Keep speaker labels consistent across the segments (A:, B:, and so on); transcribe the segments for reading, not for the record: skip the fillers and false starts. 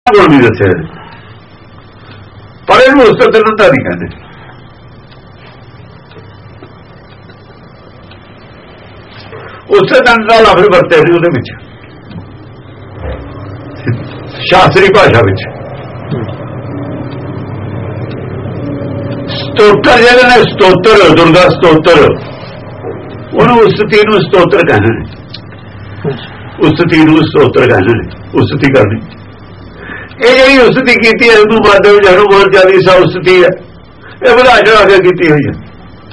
A: ਗੁਣ ਨਹੀਂ ਦੱਸਿਆ, ਪਰ ਇਹਨੂੰ ਉਸਤਤ ਅਨੰਤਾ ਨਹੀਂ ਕਹਿੰਦੇ। ਉਸਤਤ ਅਨੰਤਾ ਲਫ਼ਜ਼ ਵਰਤੇ ਸੀ ਉਹਦੇ ਵਿੱਚ ਸ਼ਾਸਤਰੀ ਭਾਸ਼ਾ ਵਿੱਚ। ਸਤੋਤਰ ਜਿਹੜੇ ਨੇ, ਸਤੋਤਰ ਦੁਰਗਾ ਸਤੋਤਰ, ਉਹਨੂੰ ਉਸਤਤੀ ਨੂੰ ਸਤੋਤਰ ਕਹਿੰਦੇ ਨੇ, ਉਸਤਤੀ ਨੂੰ ਸਤੋਤਰ ਕਹਿੰਦੇ ਨੇ, ਉਸਤਤੀ ਕਰਨੀ। ਇਹ ਜਿਹੜੀ ਉਸਤਤੀ ਕੀਤੀ ਹੈ ਉਹਨੂੰ ਮਾਧਵ ਹਨੂਮਾਨ ਚਾਲੀਸਾ ਉਸਤਤੀ ਹੈ, ਇਹ ਵਧਾ ਚੜਾ ਕੇ ਕੀਤੀ ਹੋਈ ਹੈ।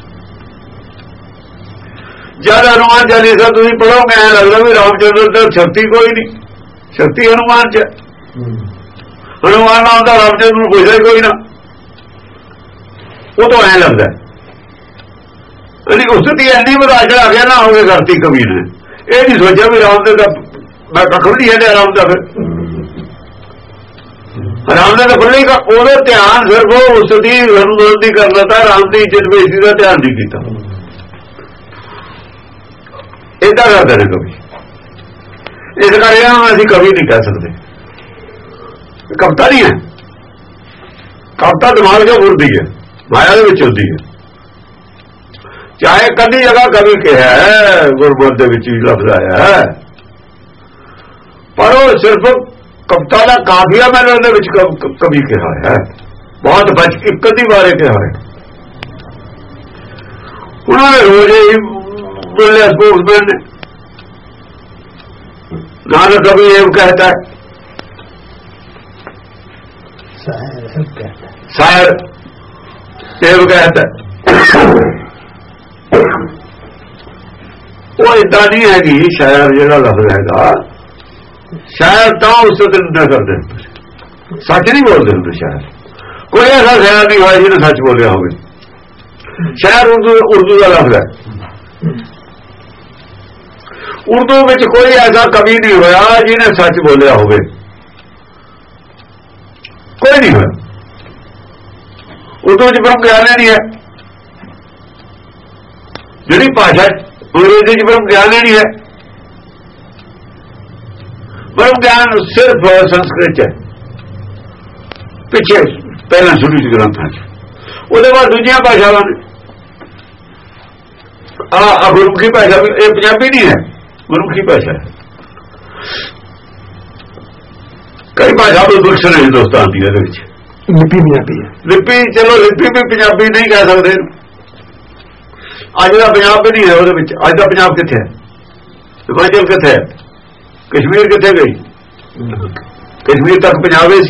A: ਜਦ ਹਨੂਮਾਨ ਚਾਲੀਸਾ ਤੁਸੀਂ ਪੜ੍ਹੋਗੇ ਐਂ ਲੱਗਦਾ ਵੀ ਰਾਮਚੰਦਰ ਤੇ ਸ਼ਕਤੀ ਕੋਈ ਨਹੀਂ, ਸ਼ਕਤੀ ਹਨੂਮਾਨ ਚ। ਹਨੂਮਾਨ ਨਾਮ ਦਾ ਰਾਮਚੰਦਰ ਨੂੰ ਪੁੱਛਦਾ ਕੋਈ ਨਾ, ਉਹ ਤਾਂ ਐਂ ਲੱਗਦਾ। ਉਸਤਤੀ ਐਨੀ ਵਧਾ ਚੜਾ ਕੇ ਨਾ ਹੋਵੇ ਕਰਤੀ ਕਬੀਰ ਨੇ। ਇਹ ਨਹੀਂ ਸੋਚਿਆ ਵੀ ਰਾਮਚੰਦਰ ਦਾ ਮੈਂ ਕੱਖ ਵੀ ਨਹੀਂ ਹੈ ਰਾਮ ਦਾ, ਫਿਰ ਰਾਮ ਦਾ ਖੁੱਲੇਗਾ। ਉਹਦਾ ਧਿਆਨ ਸਿਰਫ ਉਸਤਤੀ ਹਨੂਮਾਨ ਦੀ ਕਰ ਲਤਾ, ਰਾਮ ਦੀ ਇੱਜ਼ਤ ਬੇਇੱਜ਼ਤੀ ਦਾ ਧਿਆਨ ਨਹੀਂ ਕੀਤਾ। ਏਦਾਂ ਕਰਦੇ ਨੇ ਕਵੀ। ਇਸ ਕਰਕੇ ਅਸੀਂ ਕਵੀ ਨਹੀਂ ਕਹਿ ਸਕਦੇ, ਕਵਿਤਾ ਨਹੀਂ ਹੈ। ਕਵਿਤਾ ਦਿਮਾਗ ਜੋ ਫੁਰਦੀ ਹੈ, ਮਾਇਆ ਦੇ ਵਿੱਚ ਹੁੰਦੀ ਹੈ। ਚਾਹੇ ਕਦੀ ਜਗ੍ਹਾ ਕਵੀ ਕਿਹਾ ਗੁਰਮਤਿ ਦੇ ਵਿੱਚ ਵੀ ਲਫ਼ਜ਼ ਆਇਆ ਹੈ, ਪਰ ਉਹ ਸਿਰਫ ਕਵਿਤਾ ਦਾ ਕਾਫੀਆ ਮੈਨੂੰ ਉਹਦੇ ਵਿੱਚ ਕਵੀ ਕਿਹਾ ਹੈ, ਬਹੁਤ ਬਚ ਇੱਕ ਅੱਧੀ ਵਾਰੇ ਕਿਹਾ ਹੈ। ਉਹਨਾਂ ਨੇ ਰੋਜ਼ ਹੀ बोले स्पोर्ट्समैन ने, नानक कभी एव कहता है, शायर एव कहता है। वो इतना नहीं है कि शायर जो लफ्ज है, शायर तो उससे न करते, सच नहीं बोलते होंगे शायर। कोई ऐसा शायर नहीं हुआ जिन्हें सच बोलिया हो। शायर उर्दू का लफ्ज है, उर्दू में कोई ऐसा कवि नहीं होया जिन्हें सच बोलिया हो, कोई नहीं होया। उर्दू च ब्रह्म ज्ञान नहीं है, जी भाषा अंग्रेजी च ब्रह्म ज्ञान नहीं है। ब्रह्म ज्ञान सिर्फ संस्कृत है, पिछे पहला शुरू से ग्रंथों उसके बाद दूसरी भाषावां ने गुरमुखी भाषा भी, ये पंजाबी नहीं है, गुरमुखी भाषा है। कई भाषा भी दुख ने हिंदुस्तान की लिपि पंजाबी है, लिपि चलो लिपि भी पंजाबी नहीं कह सकते। अज का पंजाब भी नहीं है, अज का पंजाब किथे है, हिमाचल किथे है, कश्मीर किथे गई, कश्मीर तक पंजाब ही सी।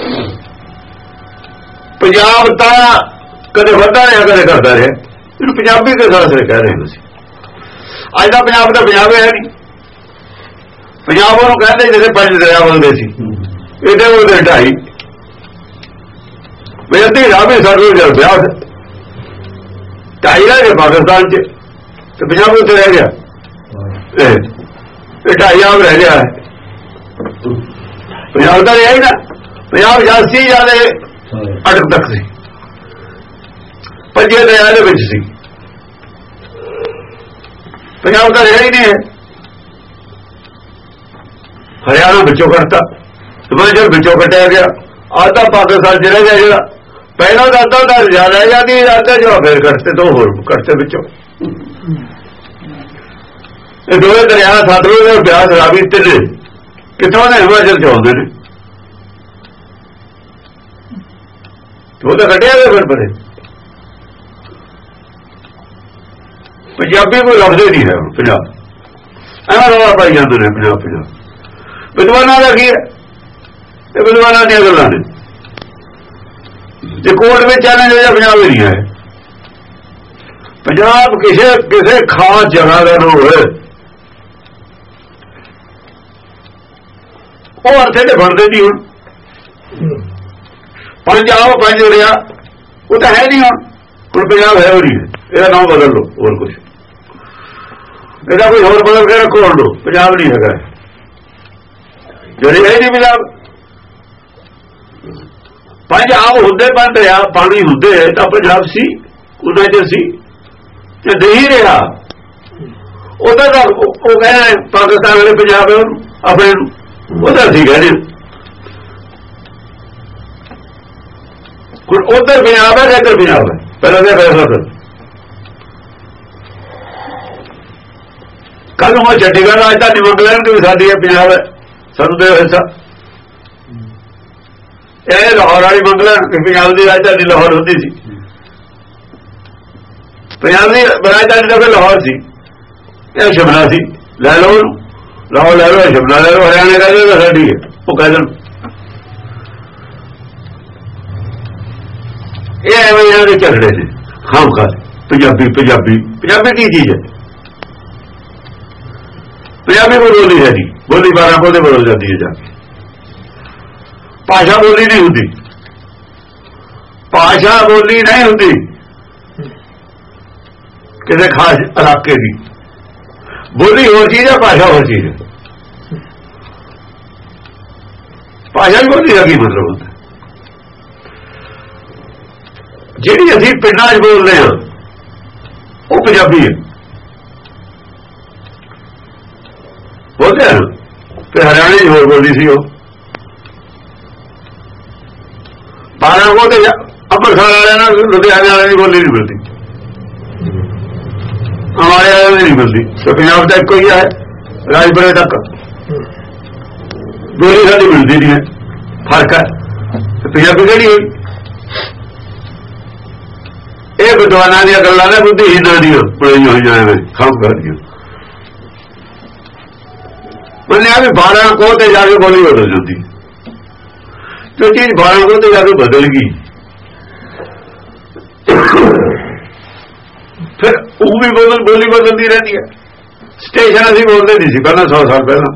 A: पंजाब तो कदे वधा रहा कदे करता रहा, इन्हू पंजाबी के साथ कह रहे हैं। अज का पंजाब तो पंजाब है नहीं, पंजाब वो कहते जैसे पंज दरिया बनते थे, इधर उधर ढाई अद्धी राह भी साढ़े ब्यास ढाई रह गए पाकिस्तान च, तो पंजाब उत्थे रह गया, ढाई आप रह गया है। पंजाब तो रहा ही ना, पंजाब 86 ज्यादा अटक तक सी, पंजे दरिया दे विच सी, पंजाब तो रहा ही नहीं है। हरियाणा बिचों कटता, हिमाचल बिचों कटिया गया, आधा पाकिस्तान च रह गया। जो पहला दादा तो ज्यादा रह जाती, आधा जो फिर कटते तो होर कटते बिचों। ये दो दरिया सतलुज और ब्यास रावी तिने कितों ने हिमाचल च आउंदे ने, वो तो कटिया गया फिर परे। पंजाबी कोई लफ्ज ही नहीं है पंजाब, एवं रौला पाई जाते हैं पंजाब पंजाब। विद्वाना का की है, विद्वाना दी गल्लां ने, जो कोर्ट में आने जो पंजाब ही नहीं है। पंजाब किसी किसी खास जगह का लोग है, वो अर्थे तो बनते नहीं। हूँ पंज आओ पंज उड़िया, वो तो है नहीं। हूँ पंजाब है वो नहीं है, यदा नाम बदल लो और कुछ, यदा कोई होर बदल के रखो लो, पंजाब नहीं है जड़ी है नहीं पंजाब। पंज आम होंदे बन रहा, पानी होंदे तो पंजाब सी उन्ना च सी, नहीं रहा उधर का वो कहना पाकिस्तान वाले पंजाब है अपने उधर सी कहने। ਹੁਣ ਉਧਰ ਪੰਜਾਬ ਹੈ, ਇੱਧਰ ਪੰਜਾਬ ਹੈ, ਪਹਿਲਾਂ ਦੇ ਫੈਸਲਾ ਕਰ। ਕੱਲ ਨੂੰ ਚੰਡੀਗੜ੍ਹ ਰਾਜਧਾਨੀ ਮੰਗ ਲੈਣਗੇ ਵੀ ਸਾਡੀ ਹੈ, ਪੰਜਾਬ ਹੈ, ਸਾਨੂੰ ਦੇ ਹਿੱਸਾ। ਇਹ ਲਾਹੌਰ ਵਾਲੀ ਮੰਗ ਲੈਣ ਕਿ ਪੰਜਾਬ ਦੀ ਰਾਜਧਾਨੀ ਲਾਹੌਰ ਹੁੰਦੀ ਸੀ, ਪੰਜਾਬ ਦੀ ਰਾਜਧਾਨੀ ਤਾਂ ਲਾਹੌਰ ਸੀ, ਇਹ ਸ਼ਿਮਲਾ ਸੀ, ਲੈ ਲਓ ਲਾਹੌਰ ਲੈ ਲਓ, ਸ਼ਿਮਲਾ ਲੈ ਲਓ, ਹਰਿਆਣੇ ਕਹਿੰਦੇ ਤਾਂ ਸਾਡੀ ਹੈ, ਉਹ ਕਹਿ ਦੇਣ। ਇਹ ਐਵੇਂ ਇਹਨਾਂ ਦੇ ਝਗੜੇ ਨੇ ਖਾਮ ਖਾਸ। ਪੰਜਾਬੀ ਪੰਜਾਬੀ ਪੰਜਾਬੀ ਕੀ ਚੀਜ਼ ਹੈ? ਪੰਜਾਬੀ ਕੋਈ ਬੋਲੀ ਹੈ ਜੀ, ਬੋਲੀ 12 ਕੋਲ ਬਦਲ ਜਾਂਦੀ ਹੈ ਜਾ ਕੇ। ਭਾਸ਼ਾ ਬੋਲੀ ਨਹੀਂ ਹੁੰਦੀ, ਭਾਸ਼ਾ ਬੋਲੀ ਨਹੀਂ ਹੁੰਦੀ ਕਿਸੇ ਖਾਸ ਇਲਾਕੇ ਦੀ। ਬੋਲੀ ਹੋਰ ਚੀਜ਼ ਹੈ, ਭਾਸ਼ਾ ਹੋਰ ਚੀਜ਼ ਹੈ। ਭਾਸ਼ਾ ਹੀ ਬੋਲੀ ਦਾ ਕੀ ਮਤਲਬ ਹੁੰਦਾ? ਜਿਹੜੀ ਅਸੀਂ ਪਿੰਡਾਂ 'ਚ ਬੋਲਦੇ ਹਾਂ ਉਹ ਪੰਜਾਬੀ ਹੈ, ਬੋਲਦੇ ਹਨ। ਤੇ ਹਰਿਆਣੇ 'ਚ ਹੋਰ ਬੋਲੀ ਸੀ, ਉਹ 12 ਕੋਲ ਤੇ ਅੰਮ੍ਰਿਤਸਰ ਵਾਲਿਆਂ ਨਾਲ ਲੁਧਿਆਣੇ ਵਾਲਿਆਂ ਦੀ ਬੋਲੀ ਨਹੀਂ ਮਿਲਦੀ, ਹਮਾਰੇ ਵਾਲਿਆਂ ਦੀ ਨਹੀਂ ਮਿਲਦੀ। ਤੇ ਪੰਜਾਬ ਦਾ ਇੱਕੋ ਹੀ ਹੈ, ਰਾਜਪੁਰੇ ਤੱਕ ਬੋਲੀ ਸਾਡੀ ਮਿਲਦੀ ਨਹੀਂ ਹੈ, ਫਰਕ ਹੈ। ਪੰਜਾਬੀ ਕਿਹੜੀ ਹੋਈ? ਇਹ ਵਿਦਵਾਨਾਂ ਦੀਆਂ ਗੱਲਾਂ ਨੇ, ਬੁੱਧੀਹੀਣਾਂ ਦੀਆਂ ਬਣਾਈਆਂ ਹੋਈਆਂ ਐਵੇਂ ਖਾਮ ਕਰਦੀਆਂ। ਮੰਨਿਆ ਵੀ 12 ਕੋਹ ਤੇ ਜਾ ਕੇ ਬੋਲੀ ਬਦਲ ਜਾਂਦੀ। ਜੋ ਚੀਜ਼ 12 ਕੋਹ ਤੇ ਜਾ ਕੇ ਬਦਲ ਗਈ, ਫਿਰ ਉਹ ਵੀ ਬੋਲੀ ਬਦਲਦੀ ਰਹਿੰਦੀ ਹੈ। ਸਟੇਸ਼ਨ ਅਸੀਂ ਬੋਲਦੇ ਨਹੀਂ ਸੀ ਪਹਿਲਾਂ, 100 ਸਾਲ ਪਹਿਲਾਂ।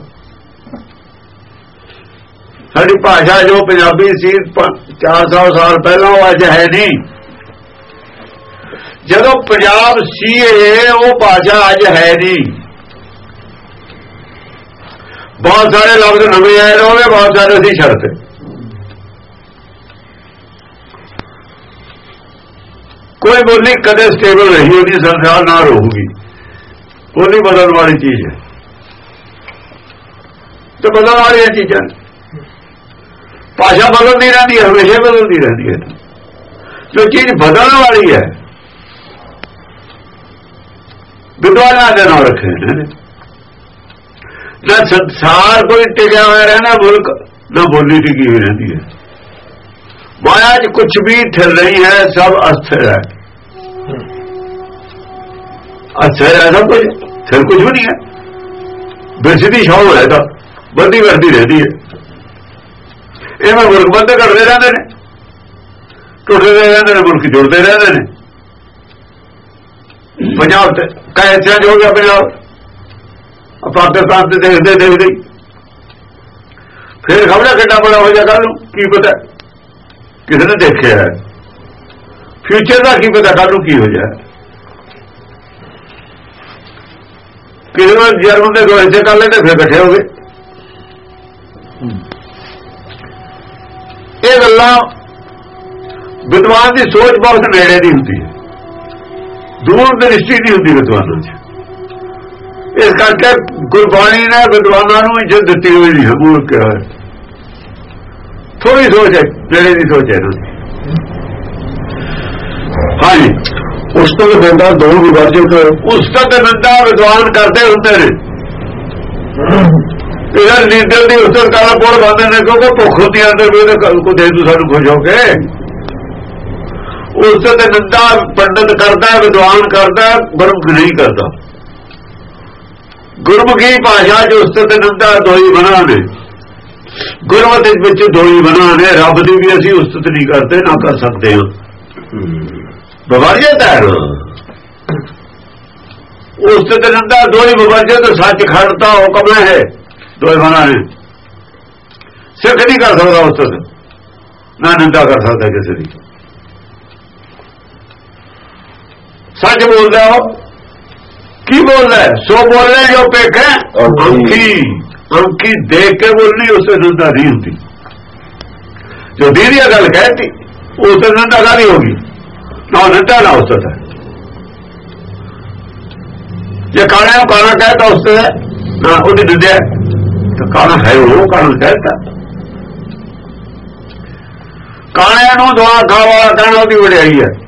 A: ਸਾਡੀ ਭਾਸ਼ਾ ਜੋ ਪੰਜਾਬੀ ਸੀ 400 ਸਾਲ ਪਹਿਲਾਂ, ਉਹ ਅੱਜ ਹੈ ਨਹੀਂ। ਜਦੋਂ ਪੰਜਾਬ ਸੀ ਉਹ ਭਾਸ਼ਾ ਅੱਜ ਹੈ ਨਹੀਂ। ਬਹੁਤ ਸਾਰੇ ਲਫ਼ਜ਼ ਨਵੇਂ ਆਏ ਨੇ, ਬਹੁਤ ਸਾਰੇ ਅਸੀਂ ਛੱਡਤੇ। ਕੋਈ ਬੋਲੀ ਕਦੇ ਸਟੇਬਲ ਰਹੀ ਉਹਦੀ ਸੰਸਾਰ ਨਾਲ ਰਹੂਗੀ। ਬੋਲੀ ਬਦਲਣ ਵਾਲੀ ਚੀਜ਼ ਹੈ, ਤੇ ਬਦਲਣ ਵਾਲੀਆਂ ਚੀਜ਼ਾਂ ਭਾਸ਼ਾ ਬਦਲਦੀ ਰਹਿੰਦੀ ਹੈ, ਹਮੇਸ਼ਾ ਬਦਲਦੀ ਰਹਿੰਦੀ ਹੈ। ਜੋ ਚੀਜ਼ ਬਦਲਣ ਵਾਲੀ ਹੈ ਵਿਦਵਾਨਾਂ ਦੇ ਨਾਮ ਰੱਖੇ ਨੇ। ਨਾ ਸੰਸਾਰ ਕੋਈ ਟਿਕਿਆ ਹੋਇਆ ਰਹਿਣਾ ਮੁਲਕ, ਨਾ ਬੋਲੀ ਟਿਕੀ ਹੋਈ ਰਹਿੰਦੀ ਹੈ। ਮਾਇਆ 'ਚ ਕੁਛ ਵੀ ਠਹਿਰ ਨਹੀਂ ਹੈ, ਸਭ ਅਸਥਿਰ ਹੈ। ਅਸਥਿਰ ਹੈ ਸਭ ਕੁਝ, ਫਿਰ ਕੁਝ ਵੀ ਨਹੀਂ ਹੈ। ਬਿਰਸੀ ਸ਼ੌਕ ਹੈ ਤਾਂ ਵੱਧਦੀ ਵੱਧਦੀ ਰਹਿੰਦੀ ਹੈ। ਇਹ ਮੈਂ ਮੁਲਕ ਬੰਦ ਕਰਦੇ ਰਹਿੰਦੇ ਨੇ, ਟੁੱਟਦੇ ਰਹਿੰਦੇ ਨੇ, ਮੁਲਕ ਜੁੜਦੇ ਰਹਿੰਦੇ ਨੇ। ਪੰਜਾਬ ਤੇ ਕੈਸਿਆਂ 'ਚ ਹੋ ਗਿਆ ਪੰਜਾਬ, ਪਾਕਿਸਤਾਨ ਤੇ ਦੇਖਦੇ ਦੇਖਦੇ ਫਿਰ ਖਬਰਾਂ ਕਿੱਡਾ ਬੜਾ ਹੋ ਜਾ ਕੱਲ ਨੂੰ ਕੀ ਪਤਾ, ਕਿਸੇ ਨੇ ਦੇਖਿਆ ਹੈ। ਫਿਊਚਰ ਦਾ ਕੀ ਪਤਾ ਕੱਲ ਨੂੰ ਕੀ ਹੋ ਜਾਏ। ਕਿਸੇ ਵਾਰ ਜਰਮਨ ਦੇ ਗੋਇਸੇ ਕਰ ਲੈਂਦੇ, ਫਿਰ ਇਕੱਠੇ ਹੋ ਗਏ। ਇਹ ਗੱਲਾਂ ਵਿਦਵਾਨ ਦੀ ਸੋਚ ਬਹੁਤ ਨੇੜੇ ਦੀ ਹੁੰਦੀ ਹੈ, ਦੂਰ ਦ੍ਰਿਸ਼ਟੀ ਦੀ ਹੁੰਦੀ ਵਿਦਵਾਨਾਂ 'ਚ। ਇਸ ਕਰਕੇ ਗੁਰਬਾਣੀ ਨੇ ਵਿਦਵਾਨਾਂ ਨੂੰ ਇੱਜ਼ਤ ਦਿੱਤੀ ਹੋਈ ਨਹੀਂ ਹੈ। ਮੂਲ ਕਿਹਾ ਹੈ, ਥੋੜੀ ਸੋਚ ਹੈ, ਨੇੜੇ ਦੀ ਸੋਚ ਹੈ। ਹਾਂਜੀ,
B: ਉਸ ਤੋਂ ਨਿੰਦਾ ਦੋ ਵਿਵਰਜਿਤ,
A: ਉਸ ਤੋਂ ਨਿੰਦਾ ਵਿਦਵਾਨ ਕਰਦੇ ਹੁੰਦੇ ਨੇ। ਇਹਨਾਂ ਲੀਡਰ ਦੀ ਉਸਤਤ ਕਾਲਾ ਪੋੜ ਬੰਦੇ ਨੇ, ਕਿਉਂਕਿ ਭੁੱਖ ਹੁੰਦੀ ਅੰਦਰ ਵੀ ਕੋ ਦੇ ਦੂ ਸਾਨੂੰ ਖੁਸ਼ ਹੋ ਕੇ। ਉਸ ਤੋਂ ਨਿੰਦਾ ਪੰਡਤ ਕਰਦਾ, ਵਿਦਵਾਨ ਕਰਦਾ, ਗੁਰਮੁਖ ਨਹੀਂ ਕਰਦਾ। ਗੁਰਮੁਖੀ ਭਾਸ਼ਾ 'ਚ ਉਸਤਤ ਨਿੰਦਾ ਦੋਈ ਬਣਾ ਨੇ। ਗੁਰਮਤਿ ਵਿੱਚ ਦੋਈ ਬਣਾ ਨੇ। ਰੱਬ ਦੀ ਵੀ ਅਸੀਂ ਉਸਤਤ ਨਹੀਂ ਕਰਦੇ, ਨਾ ਕਰ ਸਕਦੇ ਹਾਂ। ਬਵਰਜਤ ਹੈ ਉਸਤਤ ਨਿੰਦਾ ਦੋਈ। ਬਵਰਜਤ ਸੱਚ ਖੜਤਾ ਹੁਕਮ ਹੈ, ਦੋਏ ਬਣਾ ਨੇ। ਸਿੱਖ ਨਹੀਂ ਕਰ ਸਕਦਾ ਉਸਤਤ, ਨਾ ਨਿੰਦਾ ਕਰ ਸਕਦਾ ਕਿਸੇ ਦੀ। ਸੱਚ ਬੋਲਦਾ ਉਹ, ਕੀ ਬੋਲਦਾ ਹੈ? ਸੋ ਬੋਲੇ ਜੋ ਪੇਖੇ ਅੰਕੀ ਦੇਖ ਕੇ ਬੋਲਣੀ, ਉਸੇ ਨਿੰਦਾ ਨਹੀਂ ਹੁੰਦੀ। ਜੋ ਦੀਦੀ ਗੱਲ ਕਹਿਤੀ ਉਸ ਤੇ ਨਿੰਦਾ ਕਾਹਦੀ ਹੋਗੀ? ਨਾ ਨਿੰਦਾ ਨਾ ਉਸਤਤ ਹੈ। ਜੇ ਕਾਣੇ ਨੂੰ ਕਾਣਾ ਕਹਿਤਾ ਉਸਤੇ ਨਾ ਉਹਦੀ ਨਿੰਦਿਆ, ਤਾਂ ਕਾਣਾ ਹੈ ਉਹ ਕਾਣਾ ਕਹਿਤਾ। ਕਾਣਿਆਂ ਨੂੰ ਦੁਆ ਖਾਵਾ ਕਹਿਣਾ ਉਹਦੀ ਵਡਿਆਈ ਹੈ।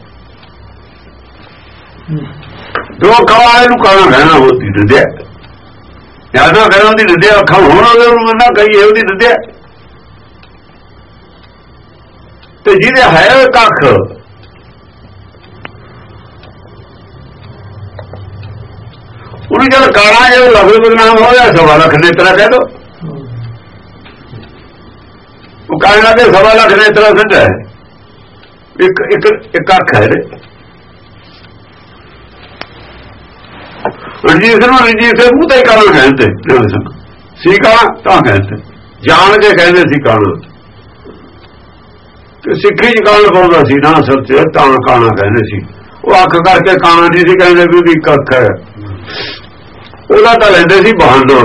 A: ਦੁਆ ਖਾਵਾ ਨੂੰ ਕਾਣਾ ਕਹਿਣਾ ਉਹਦੀ ਨਿੰਦਿਆ, ਯਾਦ ਨਾ ਕਹਿਣਾ ਉਹਦੀ ਨਿੰਦਿਆ। ਅੱਖਾਂ ਹੁਣ ਉਹਨੂੰ ਨਾ ਕਹੀਏ ਉਹਦੀ ਨਿੰਦਿਆ। ਤੇ ਜਿਹਦੇ ਹੈ ਕੱਖ ਉਹਨੂੰ ਜਦ ਕਾਣਾ ਜਦੋਂ ਲਫ਼ਜ਼ ਬਦਨਾਮ ਹੋ ਗਿਆ 1.25 ਲੱਖ ਨੇਤਰਾ ਕਹਿ ਦੋ। ਉਹ ਕਾਣਾ ਦੇ 1.25 ਲੱਖ ਨੇਤਰਾ ਸਿੱਧਾ ਹੈ, ਇੱਕ ਅੱਖ ਹੈ। ਰਣਜੀਤ ਨੂੰ ਰਣਜੀਤ ਦੇ ਮੂੰਹ ਤੇ ਕਾਣਾ ਕਹਿੰਦੇ ਸੀ, ਕਾਣਾ ਤਾਂ ਕਹਿੰਦੇ ਜਾਣ ਕੇ ਕਹਿੰਦੇ ਸੀ ਕਾਣਾ। ਤੇ ਸਿੱਖੀ ਚ ਕਾਣ ਪਾਉਂਦਾ ਸੀ ਨਾ ਅਸਲ ਚ, ਤਾਂ ਕਾਣਾ ਕਹਿੰਦੇ ਸੀ। ਉਹ ਅੱਖ ਕਰਕੇ ਕਾਣਾ ਨਹੀਂ ਸੀ ਕਹਿੰਦੇ ਵੀ ਉਹਦੀ ਇੱਕ ਅੱਖ ਹੈ। ਉਹਦਾ ਤਾਂ ਲੈਂਦੇ ਸੀ ਬਹਾਨਾ।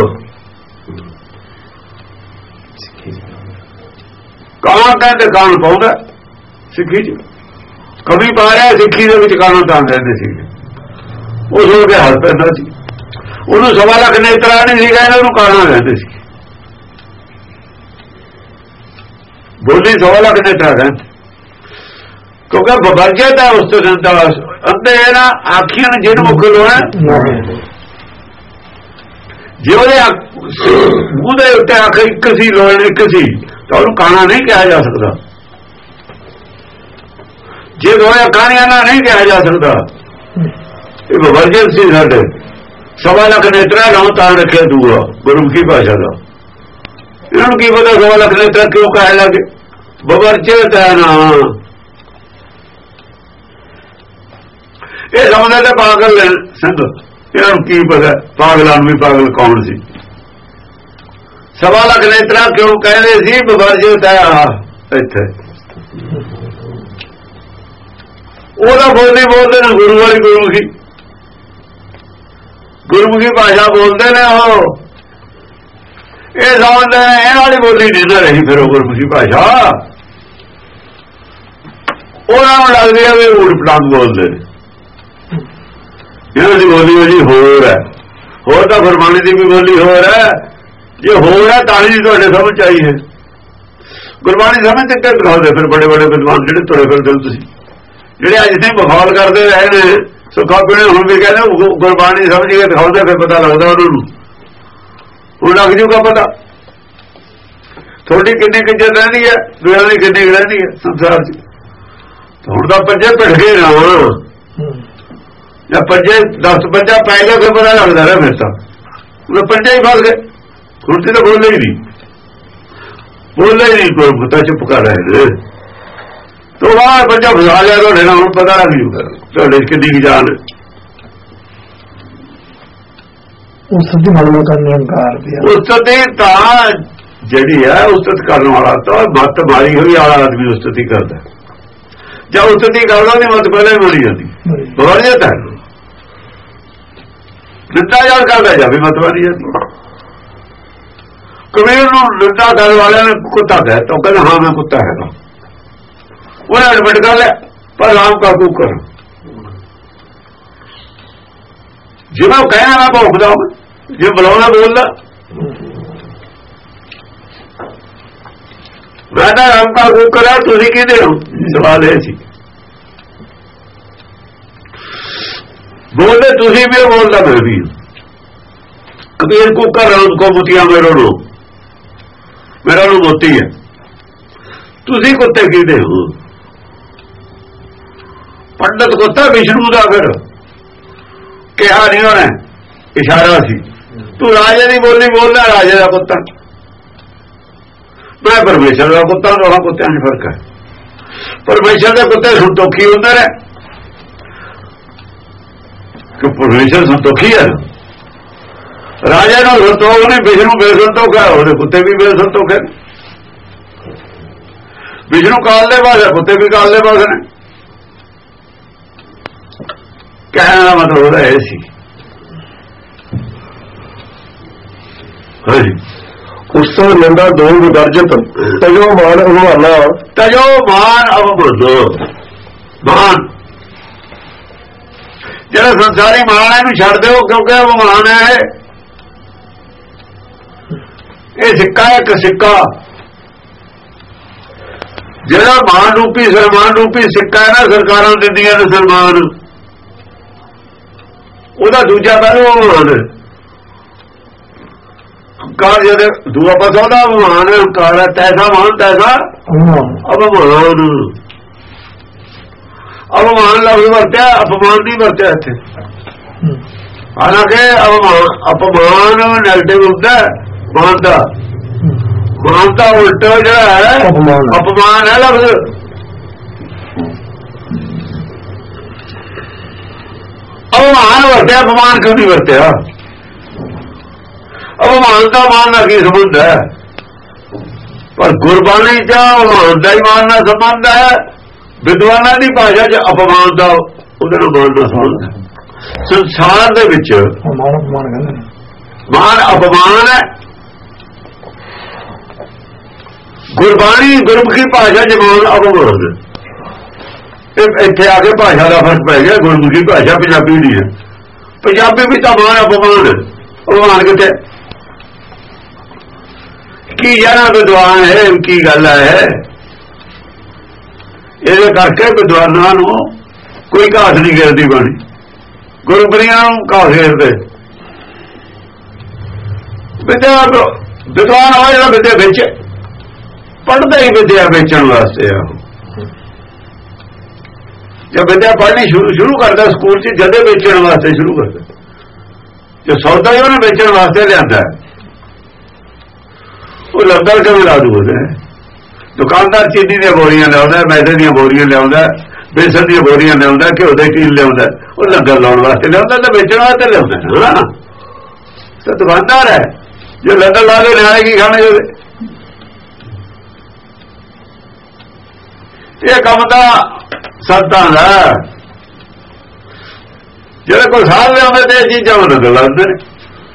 A: ਕਾਣਾ ਕਹਿੰਦੇ ਕਾਣ ਪਾਉਂਦਾ ਸਿੱਖੀ ਚ, ਕਵੀ ਪਾ ਰਿਹਾ ਸਿੱਖੀ ਦੇ ਵਿੱਚ ਕਾਣਾ ਤਾਂ ਕਹਿੰਦੇ ਸੀ। ਉਸ ਨੂੰ ਕੇ ਹੱਥ ਪੈਂਦਾ ਸੀ। ਉਹਨੂੰ 1.25 ਲੱਖ ਨੇਤਰਾ ਨਹੀਂ ਸੀ ਕਹਿੰਦੇ, ਉਹਨੂੰ ਕਾਣਾ ਕਹਿੰਦੇ ਸੀ। ਬੋਲੀ 1.25 ਲੱਖ ਨੇਤਰਾ ਕਹਿੰਦੇ, ਕਿਉਂਕਿ ਬਬਰਜਤ ਹੈ ਉਸ ਤੋਂ ਜਨਤਾ ਅੰਦੇ ਨਾ ਆਖੀਆਂ ਜਿਹਨੂੰ ਮੁੱਖ ਲੋਣਾ। ਜੇ ਉਹਦੇ ਮੂੰਹ ਦੇ ਉੱਤੇ ਅੱਖ ਇੱਕ ਸੀ, ਲੋੜ ਇੱਕ ਸੀ, ਤਾਂ ਉਹਨੂੰ ਕਾਣਾ ਨਹੀਂ ਕਿਹਾ ਜਾ ਸਕਦਾ। ਜੇ ਦੋਏ ਅੱਖਾਂ ਨਾਲ ਨਹੀਂ ਕਿਹਾ ਜਾ ਸਕਦਾ। ਇਹ ਬਬਰਜਤ ਸੀ ਸਾਡੇ। 1.25 ਲੱਖ ਨੇਤਰਾ ਲਾਉ ਤਾਂ ਰੱਖਿਆ ਦੂਆ ਗੁਰਮੁਖੀ ਭਾਸ਼ਾ ਦਾ। ਇਹਨਾਂ ਨੂੰ ਕੀ ਪਤਾ 1.25 ਲੱਖ ਨੇਤਰਾ ਕਿਉਂ ਕਹਿ ਲੱਗੇ? ਬਬਰਜਤ ਹੈ ਨਾ। ਇਹ ਸਮਝਦੇ ਤੇ ਪਾਗਲ ਸਿੰਘ, ਇਹਨਾਂ ਨੂੰ ਕੀ ਪਤਾ ਪਾਗਲਾਂ ਨੂੰ ਵੀ ਪਾਗਲ ਕੌਣ ਸੀ। 1.25 ਲੱਖ ਨੇਤਰਾ ਕਿਉਂ ਕਹਿੰਦੇ ਸੀ? ਬਬਰਜਤ ਹੈ ਇੱਥੇ। ਉਹਦਾ ਬੋਲਦੇ ਨੇ ਗੁਰੂ ਵਾਲੀ ਗੁਰਮੁਖੀ, ਗੁਰਮੁਖੀ ਭਾਸ਼ਾ ਬੋਲਦੇ ਨੇ ਉਹ। ਇਹ ਸਮਝਦੇ ਨੇ ਇਹਨਾਂ ਵਾਲੀ ਬੋਲੀ ਨਹੀਂ ਨਾ ਰਹੀ ਫਿਰ ਉਹ ਗੁਰਮੁਖੀ ਭਾਸ਼ਾ। ਉਹਨਾਂ ਨੂੰ ਲੱਗਦੀ ਹੈ ਵੀ ਊਟ ਪਟਾਂਗ ਬੋਲਦੇ ਨੇ। ਇਹਨਾਂ ਦੀ ਬੋਲੀ ਜੀ ਹੋਰ ਹੈ, ਹੋਰ ਤਾਂ ਗੁਰਬਾਣੀ ਦੀ ਵੀ ਬੋਲੀ ਹੋਰ ਹੈ। ਜੇ ਹੋਰ ਹੈ ਤਾਂ ਹੀ ਤੁਹਾਡੇ ਸਮਝ ਆਈ ਹੈ। ਗੁਰਬਾਣੀ ਸਮਝ ਤੇ ਦਿਖਾਉਂਦੇ ਫਿਰ ਬੜੇ ਬੜੇ ਵਿਦਵਾਨ ਜਿਹੜੇ ਤੁਰੇ ਫਿਰਦੇ ਤੁਸੀਂ, ਜਿਹੜੇ ਅੱਜ ਨਹੀਂ ਬਖੌਲ ਕਰਦੇ ਰਹੇ ਨੇ ਸੁੱਖਾ ਪੀਣੇ, ਹੁਣ ਵੀ ਕਹਿੰਦੇ ਗੁਰਬਾਣੀ ਸਮਝ ਕੇ ਦਿਖਾਉਂਦੇ, ਫਿਰ ਪਤਾ ਲੱਗਦਾ ਉਹਨਾਂ ਨੂੰ। ਹੁਣ ਲੱਗ ਜੂਗਾ ਪਤਾ ਤੁਹਾਡੀ ਕਿੰਨੀ ਇੱਜ਼ਤ ਰਹਿੰਦੀ ਹੈ, ਦੁਨੀਆਂ ਦੀ ਕਿੰਨੀ ਰਹਿੰਦੀ ਹੈ ਸੰਸਾਰ 'ਚ। ਹੁਣ ਤਾਂ ਪੰਜੇ ਭਿੜ ਗਏ ਨਾ, ਜਾਂ ਪੰਜੇ 10 ਪੰਜਾ ਪੈ ਗਏ ਫਿਰ ਪਤਾ ਲੱਗਦਾ ਰਿਹਾ। ਫਿਰ ਤਾਂ ਪੰਜੇ ਹੀ ਫਸ ਗਏ। ਹੁਣ ਤੇ ਤਾਂ ਬੋਲੇ ਹੀ ਨਹੀਂ, ਕੋਈ ਪਤਾ ਚੁੱਪ ਕਰ ਰਹੇ ਨੇ। ਤੋਂ ਬਾਅਦ ਬੱਚਾ ਫਸਾ ਲਿਆ ਤੁਹਾਡੇ ਨਾਲ, ਹੁਣ ਪਤਾ ਲੱਗ ਜੂਗਾ ਤੁਹਾਡੇ ਕਿੰਨੀ ਜਾਨ।
B: ਉਸਤ ਦੀ ਮਨਮਾ ਕਰਨ ਹੰਕਾਰ ਦੀ
A: ਉਸਤ ਤਾਂ ਜਿਹੜੀ ਹੈ ਉਸਤ ਕਰਨ ਵਾਲਾ ਤਾਂ ਮੱਤ ਮਾਰੀ ਹੋਈ ਵਾਲਾ ਆਦਮੀ ਉਸਤ ਹੀ ਕਰਦਾ। ਜਾਂ ਉਸਤ ਹੀ ਕਰਦਾ ਉਹਦੀ ਮੱਤ ਪਹਿਲਾਂ ਹੀ ਮਾਰੀ ਜਾਂਦੀ। ਬਵਰਜਤ ਹੈ ਨਿੰਦਾ ਯਾਦ ਕਰਦਾ ਜਾਵੇ ਮੱਤ ਮਾਰੀ ਜਾਂਦੀ। ਕਬੀਰ ਨੂੰ ਨਿੰਦਾ ਕਰਨ ਵਾਲਿਆਂ ਨੇ ਕੁੱਤਾ ਕਹਿਤਾ, ਉਹ ਕਹਿੰਦਾ ਹਾਂ ਮੈਂ ਕੁੱਤਾ ਹੈਗਾ। ਉਹਨੇ ਐਡਮਿਟ ਕਰ ਲਿਆ, ਪਰ ਰਾਮ ਕਾ ਕੂਕਰ ਜਿਵੇਂ ਉਹ ਕਹਿਣਾ ਮੈਂ ਭੌਂਕਦਾ, ਜੇ ਬੁਲਾਉਣਾ ਬੋਲਦਾ। ਮੈਂ ਤਾਂ ਰਾਮ ਕਾ ਕੂਕਰ ਹੈ, ਤੁਸੀਂ ਕਿਹਦੇ ਹੋ? ਸਵਾਲ ਇਹ ਸੀ। ਬੋਲਦੇ ਤੁਸੀਂ ਵੀ, ਬੋਲਦਾ ਮੈਂ ਵੀ। ਕਬੀਰ ਕੂਕਰ ਰਾਮ ਕੋ ਮੁਤੀਆ ਮੇਰਾ ਨੂੰ ਮੋਤੀ ਹੈ, ਤੁਸੀਂ ਕੁੱਤੇ ਕਿਹਦੇ ਹੋ? ਪੰਡਤ ਕੁੱਤਾ ਵਿਸ਼ਨੂੰ ਦਾ ਫਿਰ ਕਿਹਾ ਨਹੀਂ ਉਹਨੇ, ਇਸ਼ਾਰਾ ਸੀ। ਤੂੰ ਰਾਜੇ ਦੀ ਬੋਲੀ ਬੋਲਦਾ, ਰਾਜੇ ਦਾ ਕੁੱਤਾ। ਮੈਂ ਪਰਮੇਸ਼ਰ ਦਾ ਕੁੱਤਾ, ਦੋਹਾਂ ਕੁੱਤਿਆਂ ਚ ਫਰਕ ਹੈ। ਪਰਮੇਸ਼ਰ ਦੇ ਕੁੱਤੇ ਸੰਤੋਖੀ ਹੁੰਦੇ ਨੇ, ਕਿ ਪਰਮੇਸ਼ਰ ਸੰਤੋਖੀ ਹੈ। ਰਾਜੇ ਨੂੰ ਸੰਤੋਖ ਨਹੀਂ, ਵਿਸ਼ਨੂੰ ਬੇਸੰਤੋਖ ਹੈ, ਉਹਦੇ ਕੁੱਤੇ ਵੀ ਬੇਸੰਤੋਖ ਹੈ। ਵਿਸ਼ਨੂੰ ਕਾਲ ਦੇ ਬਾਅਦ, ਕੁੱਤੇ ਵੀ ਕਾਲ ਦੇ ਬਾਅਦ ਨੇ। ਕਹਿਣ ਦਾ ਮਤਲਬ ਉਹਦਾ ਇਹ ਸੀ। ਹਾਂਜੀ,
B: ਉਸ ਤੋਂ ਨਿੰਦਾ ਦੋ ਵਿਦਰਜਤ ਤਜੋ ਮਾਨ ਅਵਮਾਨਾ,
A: ਤਜੋ ਮਾਨ ਅਵਮਾਨ। ਮਾਨ ਜਿਹੜਾ ਸੰਸਾਰੀ ਮਾਨ ਹੈ ਇਹਨੂੰ ਛੱਡ ਦਿਓ, ਕਿਉਂਕਿ ਅਵਮਾਨ ਹੈ। ਇਹ ਸਿੱਕਾ ਇੱਕ ਸਿੱਕਾ ਜਿਹੜਾ ਮਾਨ ਰੂਪੀ ਸਨਮਾਨ ਰੂਪੀ ਸਿੱਕਾ ਹੈ ਨਾ, ਸਰਕਾਰਾਂ ਦਿੰਦੀਆਂ ਨੇ ਸਨਮਾਨ, ਉਹਦਾ ਦੂਜਾ ਪਹਿਲੂ ਮਾਨ ਹੰਕਾਰ। ਜਦ ਦੂਆ ਪਾਸਾ ਉਹਦਾ ਅਭਿਮਾਨ ਹੰਕਾਰ ਹੈ, ਤੈਸਾ ਮਾਨ ਤੈਸਾ ਅਭਿਮਾਨ। ਅਭਿਮਾਨ ਲਫ਼ਜ਼ ਵਰਤਿਆ, ਅਪਮਾਨ ਨਹੀਂ ਵਰਤਿਆ ਇੱਥੇ। ਹਾਲਾਂਕਿ ਅਪਮਾਨ ਨੈਗੇਟਿਵ ਹੁੰਦਾ, ਮਾਨ ਦਾ ਮਾਨ ਦਾ ਉਲਟ ਜਿਹੜਾ ਹੈ ਅਪਮਾਨ ਹੈ ਲਫ਼ਜ਼। ਅਪਮਾਨ ਵਰਤਿਆ, ਅਪਮਾਨ ਕਿਉਂ ਨਹੀਂ ਵਰਤਿਆ? ਅਪਮਾਨ ਦਾ ਮਾਨ ਨਾਲ ਕੀ ਸੰਬੰਧ ਹੈ? ਪਰ ਗੁਰਬਾਣੀ ਚ ਅਪਮਾਨ ਦਾ ਹੀ ਮਾਨ ਨਾਲ ਸੰਬੰਧ ਹੈ। ਵਿਦਵਾਨਾਂ ਦੀ ਭਾਸ਼ਾ ਚ ਅਪਮਾਨ ਦਾ ਉਹਦੇ ਨਾਲ ਮਾਨ ਨਾਲ ਸੰਬੰਧ ਹੈ। ਸੰਸਾਰ ਦੇ ਵਿੱਚ ਮਾਨ ਅਪਮਾਨ ਹੈ। ਗੁਰਬਾਣੀ ਗੁਰਮੁਖੀ ਭਾਸ਼ਾ ਚ ਮਾਨ ਅਪਮਾਨ। ਇੱਥੇ ਆ ਕੇ ਭਾਸ਼ਾ ਦਾ ਫਰਕ ਪੈ ਗਿਆ। ਗੁਰਮੁਖੀ ਭਾਸ਼ਾ ਪੰਜਾਬੀ ਦੀ ਹੈ, ਪੰਜਾਬੀ ਵੀ ਤਾਂ ਮਾਨ ਅਪਮਾਨ ਹੈ। ਅਪਮਾਨ ਕਿਤੇ ਕੀ ਜਾਣਾ ਵਿਦਵਾਨ ਹੈ, ਕੀ ਗੱਲ ਹੈ? ਇਹਦੇ ਕਰਕੇ ਵਿਦਵਾਨਾਂ ਨੂੰ ਕੋਈ ਘਾਟ ਨਹੀਂ ਗਿਰਦੀ ਬਾਣੀ, ਗੁਰਬਰੀਆਂ ਨੂੰ ਘਾਟ ਗਿਰਦੇ। ਵਿਦਵਾਨ ਹੋਇਆ ਜਿਹੜਾ ਵਿਦਿਆ ਵਿੱਚ ਪੜ੍ਹਦਾ ਹੀ ਵਿਦਿਆ ਵੇਚਣ ਵਾਸਤੇ ਆ। ਜਦ ਵਿਦਿਆ ਪੜ੍ਹਨੀ ਸ਼ੁਰੂ ਕਰਦਾ ਸਕੂਲ 'ਚ, ਜਦੇ ਵੇਚਣ ਵਾਸਤੇ ਸ਼ੁਰੂ ਕਰਦਾ। ਜੋ ਸੌਦਾ ਹੀ ਉਹਨੇ ਵੇਚਣ ਵਾਸਤੇ ਲਿਆਂਦਾ, ਉਹ ਲੰਗਰ ਕਿਵੇਂ ਲਾ ਦੂਗਾ? ਦੁਕਾਨਦਾਰ ਚੀਨੀ ਦੀਆਂ ਬੋਰੀਆਂ ਲਿਆਉਂਦਾ, ਮੈਦੇ ਦੀਆਂ ਬੋਰੀਆਂ ਲਿਆਉਂਦਾ, ਬੇਸਣ ਦੀਆਂ ਬੋਰੀਆਂ ਲਿਆਉਂਦਾ, ਘਿਓ ਦੇ ਟੀਨ ਲਿਆਉਂਦਾ। ਉਹ ਲੰਗਰ ਲਾਉਣ ਵਾਸਤੇ ਲਿਆਉਂਦਾ ਤਾਂ ਵੇਚਣ ਵਾਸਤੇ ਲਿਆਉਂਦਾ। ਤਾਂ ਦੁਕਾਨਦਾਰ ਹੈ। ਜੇ ਲੰਗਰ ਲਾ ਕੇ ਲਿਆਏ ਕੀ ਖਾਣੇ ਉਹਦੇ? ਇਹ ਕੰਮ ਤਾਂ ਸੰਤਾਂ ਦਾ। ਜਿਹੜੇ ਕੋਈ ਸਾਧ ਲਿਆਉਂਦੇ ਤੇ ਇਹ ਚੀਜ਼ਾਂ ਉਹ ਲੰਗਰ ਲਾਉਂਦੇ ਨੇ।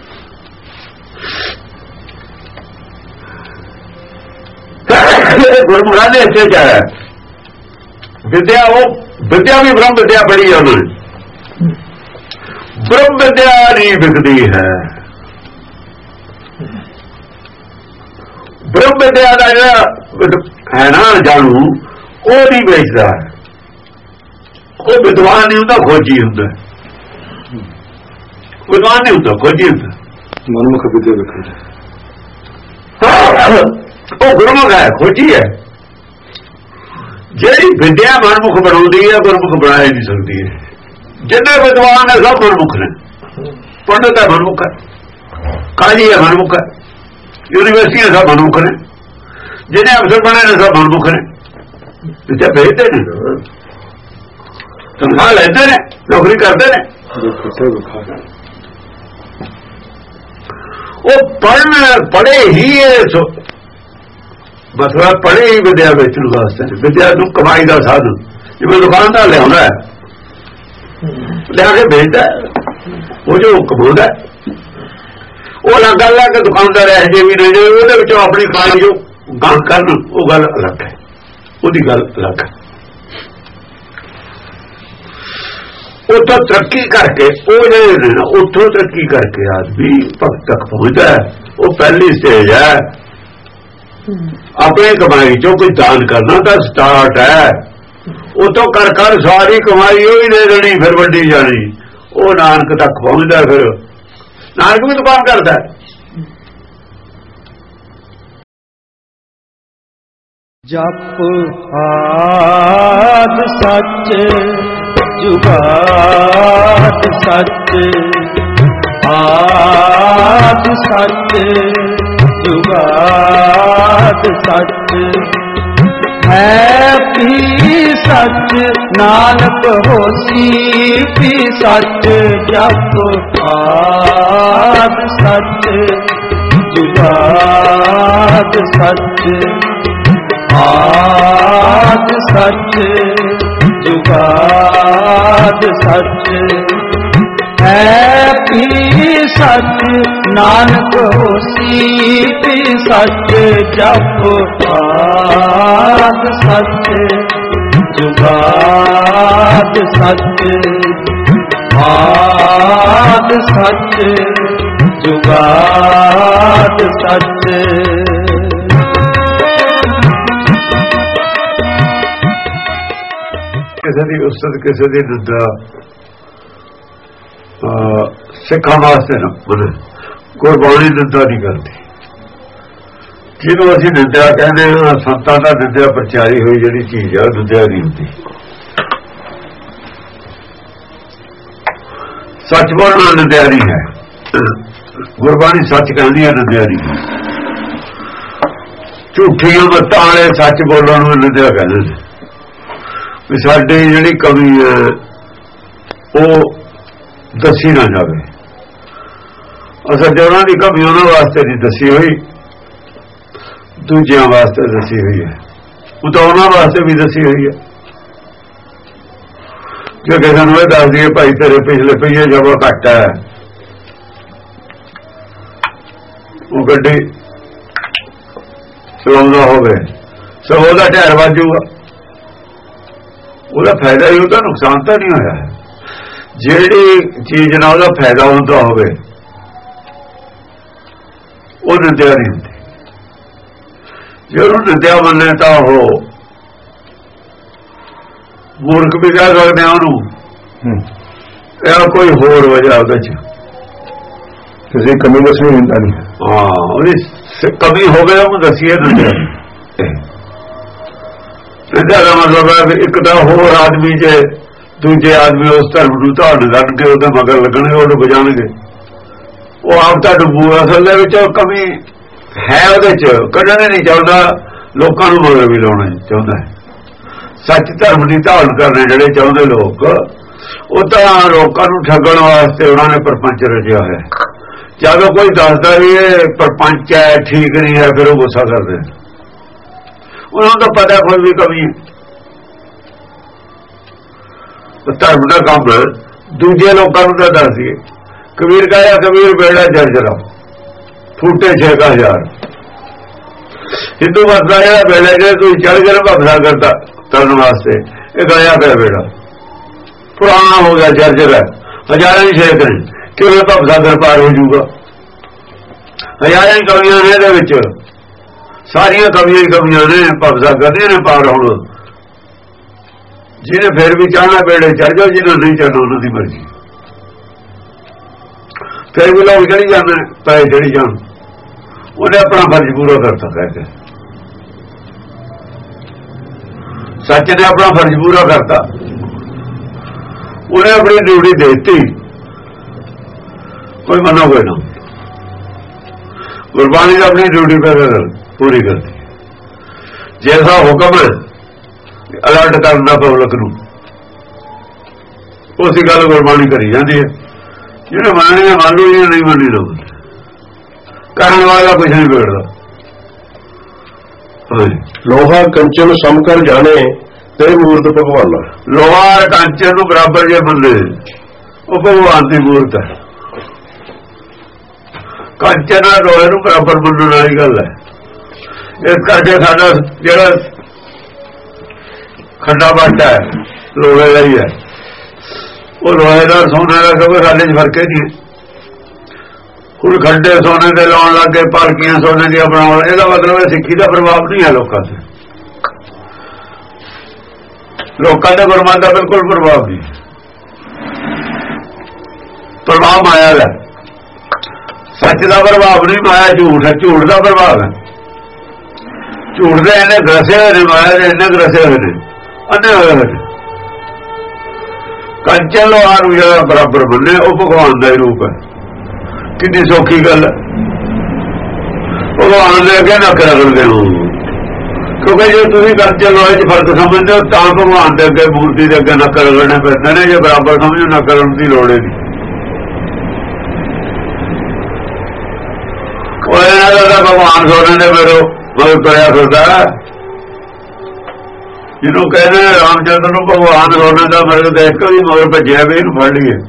A: ਗੁਰਮੁਖਾਂ ਦੇ ਇੱਥੇ ਚਾਹਿਆ ਵਿਦਿਆ, ਉਹ ਵਿਦਿਆ ਵੀ ਬ੍ਰਹਮ ਵਿਦਿਆ ਪੜ੍ਹੀ ਉਹਨਾਂ ਨੇ। ਬ੍ਰਹਮ ਵਿਦਿਆ ਨਹੀਂ ਵਿਕਦੀ ਹੈ। ਬ੍ਰਹਮ ਵਿਦਿਆ ਦਾ ਜਿਹੜਾ ਹੈ ਨਾ ਜਾਣੂ, ਉਹ ਨਹੀਂ ਵੇਚਦਾ। ਉਹ ਵਿਦਵਾਨ ਨਹੀਂ ਹੁੰਦਾ, ਖੋਜੀ ਹੁੰਦਾ। ਵਿਦਵਾਨ ਨਹੀਂ ਹੁੰਦਾ, ਖੋਜੀ ਹੁੰਦਾ।
B: ਮਨਮੁਖ ਵਿਦਿਆ ਵੇਖਦਾ
A: ਉਹ ਗੁਰਮੁਖ ਹੈ, ਖੋਜੀ ਹੈ। ਜਿਹੜੀ ਵਿਦਿਆ ਮਨਮੁਖ ਬਣਾਉਂਦੀ ਹੈ, ਗੁਰਮੁਖ ਬਣਾ ਹੀ ਨਹੀਂ ਸਕਦੀ ਹੈ। ਜਿੰਨੇ ਵਿਦਵਾਨ ਨੇ ਸਭ ਮਨਮੁਖ ਨੇ। ਪੰਡਤ ਹੈ ਮਨਮੁਖ ਹੈ, ਕਾਜੀ ਹੈ ਮਨਮੁਖ ਹੈ, ਯੂਨੀਵਰਸਿਟੀਆਂ ਸਭ ਮਨਮੁਖ ਨੇ, ਜਿਹਨੇ ਅਫਸਰ ਬਣੇ ਨੇ ਸਭ ਮਨਮੁਖ ਨੇ। ਵਿਦਿਆ ਭੇਜਦੇ ਨੇ, ਤਨਖਾਹ ਲੈਂਦੇ ਨੇ, ਨੌਕਰੀ ਕਰਦੇ ਨੇ। ਉਹ ਪੜ੍ਹੇ ਹੀ ਮਸਲਾ ਪੜ੍ਹੇ ਹੀ ਵਿਦਿਆ ਵੇਚਣ ਵਾਸਤੇ। ਵਿਦਿਆ ਨੂੰ ਕਮਾਈ ਦਾ ਸਾਧਨ। ਜਿਵੇਂ ਦੁਕਾਨਦਾਰ ਲਿਆਉਂਦਾ, ਲਿਆ ਕੇ ਵੇਚਦਾ, ਉਹ ਜੋ ਕਮਾਉਂਦਾ ਉਹ ਅਲੱਗ ਗੱਲ ਹੈ ਕਿ ਦੁਕਾਨਦਾਰ ਇਹੋ ਜਿਹੇ ਵੀ ਨੇ ਜੋ ਉਹਦੇ ਵਿੱਚੋਂ ਆਪਣੀ ਕਮਾਈ ਜੋ ਗਾਂ ਕਰਨ, ਉਹ ਗੱਲ ਅਲੱਗ ਹੈ, ਉਹਦੀ ਗੱਲ ਅਲੱਗ ਹੈ। ਉਹ ਤਾਂ ਤਰੱਕੀ ਕਰਕੇ, ਉਹ ਜਿਹੜੇ ਨੇ ਨਾ ਉੱਥੋਂ ਤਰੱਕੀ ਕਰਕੇ ਆਦਮੀ ਭਗਤ ਤੱਕ ਪਹੁੰਚਦਾ। ਉਹ ਪਹਿਲੀ ਸਟੇਜ ਹੈ। ਆਪਣੀ ਕਮਾਈ ਚੋਂ ਕੋਈ ਦਾਨ ਕਰਨਾ ਤਾਂ ਸਟਾਰਟ ਹੈ। ਉਤੋਂ ਕਰ ਕਰ ਸਾਰੀ ਕਮਾਈ ਉਹ ਹੀ ਦੇ ਦੇਣੀ, ਫਿਰ ਵੱਡੀ ਜਾਣੀ। ਉਹ ਨਾਨਕ ਤੱਕ ਪਹੁੰਚਦਾ। ਫਿਰ ਨਾਨਕ ਵੀ ਦੁਕਾਨ ਕਰਦਾ।
C: ਜਪ ਆਦਿ ਸੱਚ ਜੁਗਾਦ ਸੱਚ, ਆਦਿ ਸੱਚ ਜੁਗਾਦ ਸੱਚ, ਹੈ ਵੀ ਸੱਚ ਨਾਨਕ ਹੋਸੀ ਵੀ ਸੱਚ। ਜਪ ਆਦਿ ਸੱਚ ਜੁਗਾਦ ਸੱਚ, ਆਦਿ ਸੱਚ ਜੁਗਾਦ ਸੱਚ, ਹੈ ਵੀ ਸੱਚ ਨਾਨਕ ਹੋਸੀ ਵੀ ਸੱਚ। ਜਪ ਆਦਿ ਸੱਚ ਜੁਗਾਦ ਸੱਚ, ਆਦਿ ਸੱਚ ਜੁਗਾਦ ਸੱਚ।
A: ਕਿਸੇ ਦੀ ਉਸਤਤ ਕਿਸੇ ਦੀ ਨਿੰਦਾ ਸਿੱਖਾਂ ਵਾਸਤੇ ਨਾ ਬਣੇ। ਗੁਰਬਾਣੀ ਨਿੰਦਾ ਨਹੀਂ ਕਰਦੀ। ਜਿਹਨੂੰ ਅਸੀਂ ਨਿੰਦਿਆ ਕਹਿੰਦੇ ਹਾਂ, ਸੰਤਾਂ ਦਾ ਨਿੰਦਿਆ ਪ੍ਰਚਾਰੀ ਹੋਈ ਜਿਹੜੀ ਚੀਜ਼ ਆ ਨਿੰਦਿਆ ਨਹੀਂ ਹੁੰਦੀ। ਸੱਚ ਬੋਲਣਾ ਨਿੰਦਿਆ ਨਹੀਂ ਹੈ। ਗੁਰਬਾਣੀ ਸੱਚ ਕਹਿੰਦੀ ਹੈ, ਨਿੰਦਿਆ ਨਹੀਂ। ਝੂਠੀਆਂ ਮੱਤਾਂ ਵਾਲੇ ਸੱਚ ਬੋਲਣ ਨੂੰ ਨਿੰਦਿਆ ਕਹਿੰਦੇ ਨੇ। ਵੀ ਸਾਡੀ ਜਿਹੜੀ ਕਮੀ ਹੈ ਉਹ ਦੱਸੀ ਨਾ ਜਾਵੇ। ਅਸਲ ਜੇ ਉਹਨਾਂ ਦੀ ਕਮੀ ਉਹਨਾਂ ਵਾਸਤੇ ਨਹੀਂ ਦੱਸੀ ਹੋਈ, ਦੂਜਿਆਂ ਵਾਸਤੇ ਦੱਸੀ ਹੋਈ ਹੈ। ਉਹ ਤਾਂ ਉਹਨਾਂ ਵਾਸਤੇ ਵੀ ਦੱਸੀ ਹੋਈ ਹੈ। ਜੇ ਕਿਸੇ ਨੂੰ ਇਹ ਦੱਸ ਦਈਏ ਭਾਈ ਤੇਰੇ ਪਿਛਲੇ ਪਹੀਏ ਜਗ੍ਹਾ ਘੱਟ ਹੈ, ਉਹ ਗੱਡੀ ਚਲਾਉਂਦਾ ਹੋਵੇ ਸਭ ਉਹਦਾ ਟਾਇਰ ਵੱਜੂਗਾ, ਉਹਦਾ ਫਾਇਦਾ ਹੀ, ਉਹਦਾ ਨੁਕਸਾਨ ਤਾਂ ਨਹੀਂ ਹੋਇਆ। ਜਿਹੜੀ ਚੀਜ਼ ਨਾਲ ਉਹਦਾ ਫਾਇਦਾ ਹੁੰਦਾ ਹੋਵੇ ਉਹ ਨਿੰਦਿਆ ਨਹੀਂ ਹੁੰਦੀ। ਜੇ ਉਹਨੂੰ ਨਿੰਦਿਆ ਮੰਨੇ ਤਾਂ ਉਹ ਮੂਰਖ ਵੀ ਕਹਿ ਸਕਦੇ ਆ ਉਹਨੂੰ। ਇਹ ਕੋਈ ਹੋਰ ਵਜ੍ਹਾ ਉਹਦੇ ਚ
B: ਕਿਸੇ ਕਮੀ ਦੱਸਣੀ ਹੁੰਦਾ ਨਹੀਂ।
A: ਹਾਂ, ਉਹਦੀ ਕਮੀ ਹੋਵੇ ਉਹਨੂੰ ਦੱਸੀਏ। ਨਿੰਦਿਆ ਦਾ ਮਤਲਬ ਹੈ ਵੀ ਇੱਕ ਤਾਂ ਹੋਰ ਆਦਮੀ ਜੇ ਦੂਜੇ ਆਦਮੀ ਉਸ ਧਰਮ ਨੂੰ ਧਾਰਨ ਕਰਕੇ ਉਹਦੇ ਮਗਰ ਲੱਗਣਗੇ, ਉਹਨੂੰ ਬਜਾਣਗੇ, ਉਹ ਆਪ ਤਾਂ ਡੁੱਬੂ। ਅਸਲ ਦੇ ਵਿੱਚ ਕਮੀ ਹੈ ਉਹਦੇ ਚ, ਕੱਢਣੇ ਨਹੀਂ ਚਾਹੁੰਦਾ, ਲੋਕਾਂ ਨੂੰ ਮਗਰ ਵੀ ਲਾਉਣਾ ਚਾਹੁੰਦਾ ਹੈ। ਸੱਚ ਧਰਮ ਦੀ ਧਾਰਨ ਕਰਨੇ ਜਿਹੜੇ ਚਾਹੁੰਦੇ ਲੋਕ, ਉਹ ਤਾਂ ਲੋਕਾਂ ਨੂੰ ਠੱਗਣ ਵਾਸਤੇ ਉਹਨਾਂ ਨੇ ਪ੍ਰਪੰਚ ਰਚਿਆ ਹੋਇਆ। ਜਦੋਂ ਕੋਈ ਦੱਸਦਾ ਵੀ ਇਹ ਪ੍ਰਪੰਚ ਹੈ, ਠੀਕ ਨਹੀਂ ਹੈ, ਫਿਰ ਉਹ ਗੁੱਸਾ ਕਰਦੇ। ਉਹਨਾਂ ਨੂੰ ਤਾਂ ਪਤਾ ਕੋਈ ਵੀ ਕਮੀ ਹੈ। ਧਰਮ ਦਾ ਕੰਮ ਦੂਜੇ ਲੋਕਾਂ ਨੂੰ ਤਾਂ ਦੱਸ ਦਈਏ। ਕਬੀਰ ਕਹਾਇਆ ਕਬੀਰ ਬੇੜਾ ਜਰਜਰਾ ਫੂਟੇ 6000। ਹਿੰਦੂ ਮਤ ਦਾ ਜਿਹੜਾ ਬੇੜਾ ਜੇ ਤੁਸੀਂ ਚੜ ਕੇ ਭਗਦਾ ਕਰਦਾ ਕਰਨ ਵਾਸਤੇ, ਇਹ ਗਾਇਆ ਪਿਆ ਬੇੜਾ ਪੁਰਾਣਾ ਹੋ ਗਿਆ, ਜਰਜਰਾ। ਹਜ਼ਾਰਾਂ ਹੀ ਛੇਕ ਨੇ, ਕਿਵੇਂ ਭਗਦਾ ਪਾਰ ਹੋ ਜਾਊਗਾ? ਹਜ਼ਾਰਾਂ ਹੀ ਕਵੀਆਂ ਨੇ ਇਹਦੇ ਵਿੱਚ, ਸਾਰੀਆਂ ਕਵੀਆਂ ਹੀ ਕਵੀਆਂ ਨੇ, ਭਗਦਾ ਕਰਦੇ ਨੇ ਪਾਰ ਹੁਣ। ਜਿਹਨੇ ਫਿਰ ਵੀ ਚਾਹਣਾ ਬੇੜੇ ਚੜ ਜਾਓ, ਜਿਹਨੇ ਨਹੀਂ ਚੜ੍ਹਨਾ ਉਹਨਾਂ ਦੀ ਮਰਜ਼ੀ। ਫਿਰ ਵੀ ਲੋਕ ਚੜੀ ਜਾਂਦੇ ਨੇ, ਪਏ ਚੜੀ ਜਾਣ। ਉਹਨੇ ਆਪਣਾ ਫਰਜ਼ ਪੂਰਾ ਕਰਤਾ ਕਹਿ ਕੇ, ਸੱਚ ਨੇ ਆਪਣਾ ਫਰਜ਼ ਪੂਰਾ ਕਰਤਾ। ਉਹਨੇ ਆਪਣੀ ਡਿਊਟੀ ਦੇ ਦਿੱਤੀ, ਕੋਈ ਮੰਨੋ ਕੋਈ ਨਾ। ਗੁਰਬਾਣੀ ਨੇ ਆਪਣੀ ਡਿਊਟੀ ਪੂਰੀ ਕਰਦੀ। ਜੈਸਾ ਹੁਕਮ ਹੈ ਅਲਰਟ ਕਰਦਾ ਪਬਲਿਕ ਨੂੰ, ਉਸੇ ਗੱਲ ਗੁਰਬਾਣੀ ਕਰੀ ਜਾਂਦੀ ਹੈ। ਜਿਹਨੇ ਮੰਨਣੀ ਮੰਨ ਲਓ, ਜਿਹਨੇ ਨਹੀਂ ਮੰਨੀ ਲਓ। ਕਰਨ ਵਾਲਾ ਕੁਛ ਨਹੀਂ ਵਿਗੜਦਾ।
B: ਲੋਹਾ ਕੰਚਨ ਸਮ ਕਰ ਜਾਣੇ ਤੇ ਮੂਰਤ ਭਗਵਾਨ।
A: ਲੋਹਾ ਕੰਚਨ ਨੂੰ ਬਰਾਬਰ ਜੇ ਮੰਨੇ, ਉਹ ਭਗਵਾਨ ਦੀ ਮੂਰਤ ਹੈ। ਕੰਚਨ ਲੋਹੇ ਨੂੰ ਬਰਾਬਰ ਮੰਨਣ ਵਾਲੀ ਗੱਲ ਹੈ। ਇਸ ਕਰਕੇ ਸਾਡਾ ਜਿਹੜਾ ਖੱਡਾ ਬਾਟਾ ਹੈ ਲੋਹੇ ਦਾ ਹੀ ਹੈ। ਉਹ ਲੋਹੇ ਦਾ ਸੋਨੇ ਦਾ ਕੋਈ ਸਾਡੇ 'ਚ ਫਰਕ ਨਹੀਂ। ਹੁਣ ਖੱਡੇ ਸੋਨੇ ਦੇ ਲਾਉਣ ਲੱਗੇ, ਪਾਲਕੀਆਂ ਸੋਨੇ ਦੀਆਂ ਬਣਾਉਣ, ਇਹਦਾ ਮਤਲਬ ਸਿੱਖੀ ਦਾ ਪ੍ਰਭਾਵ ਨਹੀਂ ਹੈ ਲੋਕਾਂ ਤੇ। ਲੋਕਾਂ ਦੇ ਗੁਰਮਤਿ ਦਾ ਬਿਲਕੁਲ ਪ੍ਰਭਾਵ ਨਹੀਂ। ਪ੍ਰਭਾਵ ਮਾਇਆ ਦਾ, ਸੱਚ ਦਾ ਪ੍ਰਭਾਵ ਨਹੀਂ, ਮਾਇਆ ਝੂਠ ਹੈ, ਝੂਠ ਦਾ ਪ੍ਰਭਾਵ ਹੈ। ਝੂਠ ਦੇ ਇਹਨੇ ਗਰਸੇ ਹੋਏ ਨੇ, ਮਾਇਆ ਦੇ ਇਹਨੇ ਗਰਸੇ ਹੋਏ ਨੇ, ਅੰਨੇ ਹੋਏ ਨੇ। ਕੰਚਨ ਲੋਹਾ ਨੂੰ ਜਿਹੜਾ ਬਰਾਬਰ ਮੰਨੇ, ਉਹ ਭਗਵਾਨ ਦਾ ਹੀ ਰੂਪ ਹੈ। ਕਿੰਨੀ ਸੌਖੀ ਗੱਲ ਹੈ। ਭਗਵਾਨ ਦੇ ਅੱਗੇ ਨੱਕ ਰਗੜਦੇ ਹੋ, ਕਿਉਂਕਿ ਜੇ ਤੁਸੀਂ ਕੰਚਨ ਲੋਹੇ 'ਚ ਫਰਕ ਸਮਝਦੇ ਹੋ ਤਾਂ ਭਗਵਾਨ ਦੇ ਅੱਗੇ, ਮੂਰਤੀ ਦੇ ਅੱਗੇ ਨੱਕ ਰਗੜਨੇ ਪੈਂਦੇ ਨੇ। ਜੇ ਬਰਾਬਰ ਸਮਝੋ, ਨੱਕ ਰਗੜਨ ਦੀ ਲੋੜ ਨਹੀਂ। ਉਹ ਇਹਨਾਂ ਦਾ ਭਗਵਾਨ ਸੋਨੇ ਦੇ ਮੇਰੇ ਮਗਰ ਤੁਰਿਆ ਫਿਰਦਾ। ਜਿਹਨੂੰ ਕਹਿੰਦੇ ਰਾਮਚੰਦਰ ਨੂੰ ਭਗਵਾਨ ਸੋਨੇ ਦਾ ਮਰਗ ਦੇਖ ਕੇ ਵੀ ਮਗਰ ਭੱਜਿਆ ਵੀ ਇਹਨੂੰ ਫੜ ਲਈਏ।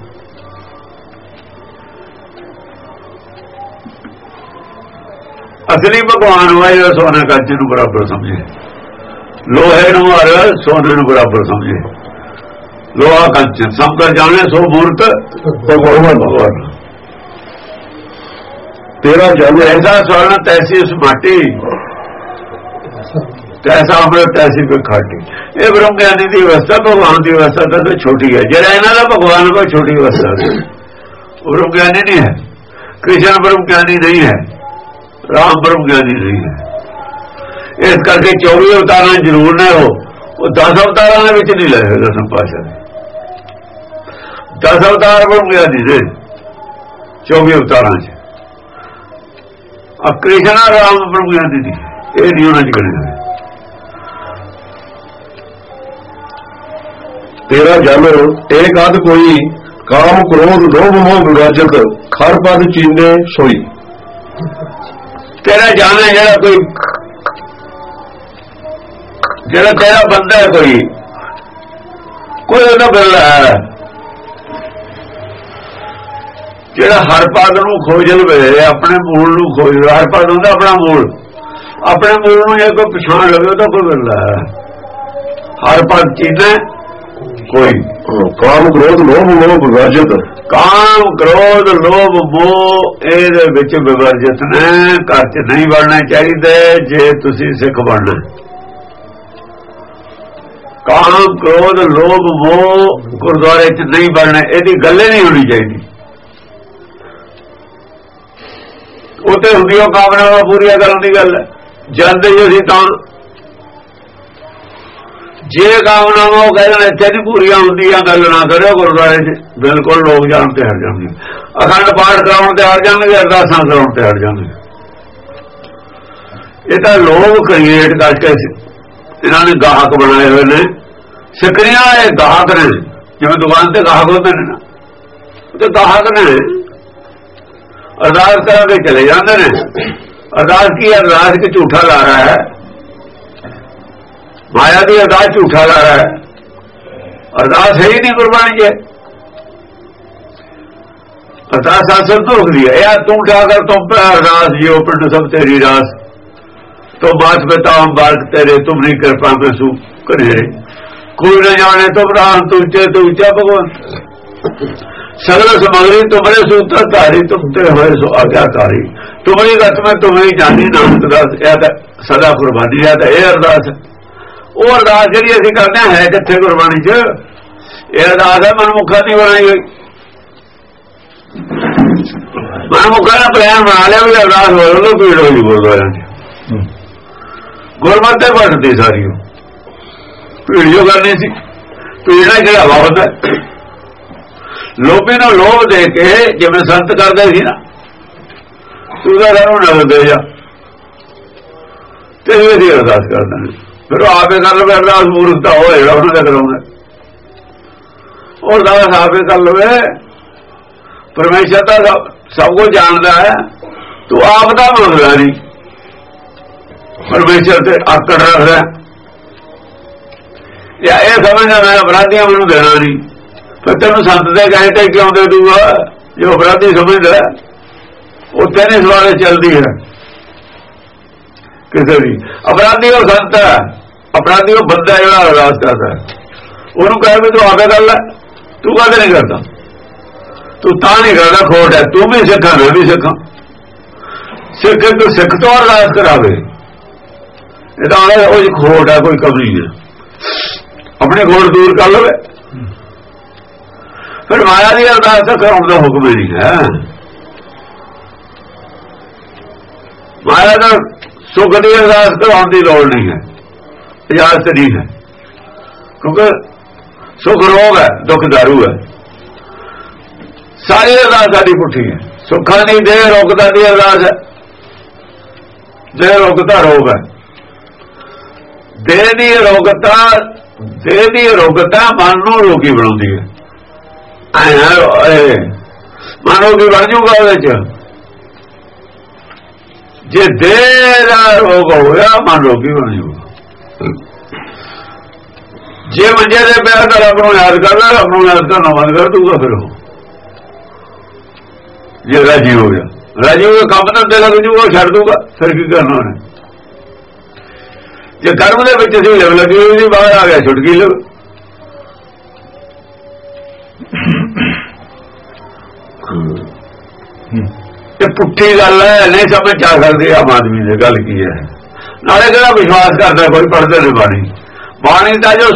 A: ਅਸਲੀ ਭਗਵਾਨ ਹੋਇਆ ਜਿਹੜਾ ਸੋਨੇ ਕੰਚ ਨੂੰ ਬਰਾਬਰ ਸਮਝੇ, ਲੋਹੇ ਨੂੰ ਔਰ ਸੋਨੇ ਨੂੰ ਬਰਾਬਰ ਸਮਝੇ। ਲੋਹਾ ਕੰਚ ਸਭ ਕਰ ਜਾਣੇ ਸੋ ਮੂਰਤ ਭਗਵਾਨ। ਤੇਰਾ ਜਨ ਐਸਾ ਸਵਰਨ ਤੈਸੀ ਉਸ ਮਾਟੀ। तैसा अमृत तैसी कोई खाटी। ये ब्रह्म ज्ञानी की अवस्था भगवान की अवस्था तो छोटी है। जरा इन्हों का भगवान को छोटी अवस्था है, ब्रह्म ज्ञानी नहीं है। कृष्ण ब्रह्म ज्ञानी नहीं है, राम ब्रह्म ज्ञानी नहीं है। इस करके 24 अवतार जरूर ने वो 10 अवतारों में नहीं लगे। दसम पातशाह 10 अवतार ब्रह्म ज्ञानी ने 24 अवतार। अब कृष्ण राम ब्रह्म ज्ञानी नहीं, ये नहीं होना चाहिए।
B: तेरा जन एक आध कोई काम क्रोध लोभ मोह विराजत खर पद चीने सोई।
A: तेरा जान है जरा कोई, जरा तेरा बंदा है कोई उन्हें मिल रहा है जरा हर पद नूं खोज लवे, अपने मूल नूं खोज लवे। हर पद होंदा अपना मूल, अपने मूल नूं जे कोई पछाण लवे तो कोई मिल रहा है। हर पद चीने कोई।
B: काम क्रोध लोभ मोह विवर्जित,
A: काम क्रोध लोभ मोह ਇਹਦੇ ਵਿੱਚ ਵਿਵਰਜਿਤ ਨੇ। ਘਰ 'ਚ ਨਹੀਂ ਵੜਨਾ ਚਾਹੀਦਾ ਜੇ ਤੁਸੀਂ ਸਿੱਖ ਬਣਨਾ। काम क्रोध लोभ मोह गुरुद्वारे 'ਚ नहीं बढ़ना, ਇਹਦੀ ਗੱਲ नहीं होनी चाहिए। ਉੱਥੇ ਹੁੰਦੀਆਂ ਕਾਮਨਾਵਾਂ ਪੂਰੀਆਂ ਕਰਨ ਦੀ ਗੱਲ ਹੈ। ਜਾਂਦੇ ਹੀ ਅਸੀਂ ਤਾਂ ਜੇ ਕਾਮਨਾਵਾਂ ਉਹ ਕਹਿੰਦੇ ਇੱਥੇ ਨਹੀਂ ਪੂਰੀਆਂ ਹੁੰਦੀਆਂ ਗੱਲ ਨਾ ਕਰਿਓ ਗੁਰਦੁਆਰੇ 'ਚ। ਬਿਲਕੁਲ ਲੋਕ ਜਾਣ ਤੇ ਹਟ ਜਾਣਗੇ, ਅਖੰਡ ਪਾਠ ਕਰਾਉਣ ਤੇ ਹਟ ਜਾਣਗੇ, ਅਰਦਾਸਾਂ ਕਰਾਉਣ ਤੇ ਹਟ ਜਾਣਗੇ। ਇਹ ਤਾਂ ਲੋਕ ਕ੍ਰੀਏਟ ਕਰਕੇ ਇਹਨਾਂ ਨੇ ਗਾਹਕ ਬਣਾਏ ਹੋਏ ਨੇ। ਸਿੱਖਣੀਆਂ ਇਹ ਗਾਹਕ ਨੇ, ਜਿਵੇਂ ਦੁਕਾਨ ਤੇ ਗਾਹਕ ਹੁੰਦੇ ਨੇ ਨਾ, ਤੇ ਗਾਹਕ ਨੇ। ਅਰਦਾਸ ਕਰਾ ਕੇ ਚਲੇ ਜਾਂਦੇ ਨੇ। ਅਰਦਾਸ ਕੀ ਹੈ? ਅਰਦਾਸ ਕਿ ਝੂਠਾ ਲਾ ਰਹਾ ਹੈ, माया की अरदास झूठा ला रहा है। अरदास है ही नहीं गुरबाणी है। अरदास आसन तो होती है यार, तुम ठाकर तुम पे अरदास जियो पिंड सब तेरी रास, तो बात बताओ बात तेरे तुम नहीं कृपा में सू करे। कोई न जाने तुम राम तुमचे तो ऊंचा भगवान, सगल सामग्री तुम्हारे सूत्र धारी, तुम ते हुए सो आज्ञाकारी। तुम्हारी गत में तुम्हें जानी नानक दास, सदा कुर्बानी है। तो यह अरदास है। ਉਹ ਅਰਦਾਸ ਜਿਹੜੀ ਅਸੀਂ ਕਰਦੇ ਹਾਂ ਹੈ ਕਿੱਥੇ ਗੁਰਬਾਣੀ 'ਚ? ਇਹ ਅਰਦਾਸ ਹੈ ਮਨਮੁਖਾਂ ਦੀ ਬਣਾਈ ਹੋਈ। ਮਨਮੁਖਾਂ ਦਾ ਪਲਾਨ ਬਣਾ ਲਿਆ ਵੀ ਅਰਦਾਸ ਹੋਏ, ਉਹਨੂੰ ਭੀੜ ਹੋਈ ਗੁਰਦੁਆਰਿਆਂ 'ਚ। ਗੁਰਮਤਿ ਤੇ ਵੱਟਦੀ ਸਾਰੀ ਭੀੜ ਜੋ ਕਰਨੀ ਸੀ। ਭੀੜ ਨਾਲ ਜਿਹੜਾ ਹੁੰਦਾ ਲੋਭੀ ਨੂੰ ਲੋਭ ਦੇ ਕੇ, ਜਿਵੇਂ ਸੰਤ ਕਰਦੇ ਸੀ ਨਾ, ਤੂੰ ਤਾਂ ਰਹਿਣ ਨਾ ਦੇ ਜਾ ਤੇ ਇਹਦੀ ਅਰਦਾਸ ਕਰਦਾ ਨੇ। फिर आपे कर लो अरदास, मूर्खता हो उन्होंने कराऊंगा। और अरदास आपे कर लो। परमेश्वर तो सब कुछ जानता है, तू आप का मंगला नहीं, परमेश्वर से आकड़ रख रहा या यह समझना मैं अपराधियां मैनू देना नहीं। फिर तेन संत दे कहे थे क्यों दे दूंगा? जो अपराधी समझता है उत्थे नहीं सवाल चलती है किसी भी। अपराधी वो संत है, अपराधी वो बंदा है जो अरदास करता है। उन्होंने कहा भी तू आगे कर लै, तू कद नहीं करता, तू ता नहीं करता खोट है। तू भी सिखा, मैं भी सिखा। सिख तो सिख तो अरदास करावे, खोट है, कोई कमी है, अपने खोट दूर कर लो। फिर माया की अरदास तो कराने का हुक्म नहीं है। माया का सुख की अरदास कराने की लोड़ नहीं है, इजाजत नहीं है। क्योंकि सुख रोग है, दुख दारू है। सारी अरदास साड़ी पुठी है। सुखा नहीं देह रोकता की अरदास है, देह रोकता रोग है। देह की रोकता, देह की रोकता मन नूं रोगी बनाती है। मन रोगी बन जूगा वो। जे देह का रोग होया मन रोगी बन जूगा। जे मंजे से प्यार कर रब नूं याद करना, रब नूं याद करना बंद कर दूंगा। फिर जे राजी हो गया, राजी हो गया काम धंधे लग जूगा, छड़ दूंगा। फिर की करना उन्हें? जे कर्म के विच सी लिव लगी हुई, बाहर आ गया छुटकी लिव। ये पुट्ठी गल है, नहीं समझ आ सकती आम आदमी की गल की है। ਨਾਲੇ ਕਿਹੜਾ ਵਿਸ਼ਵਾਸ ਕਰਦਾ ਕੋਈ ਪੜ੍ਹਦੇ ਨੇ ਬਾਣੀ। ਬਾਣੀ ਦਾ ਜੋ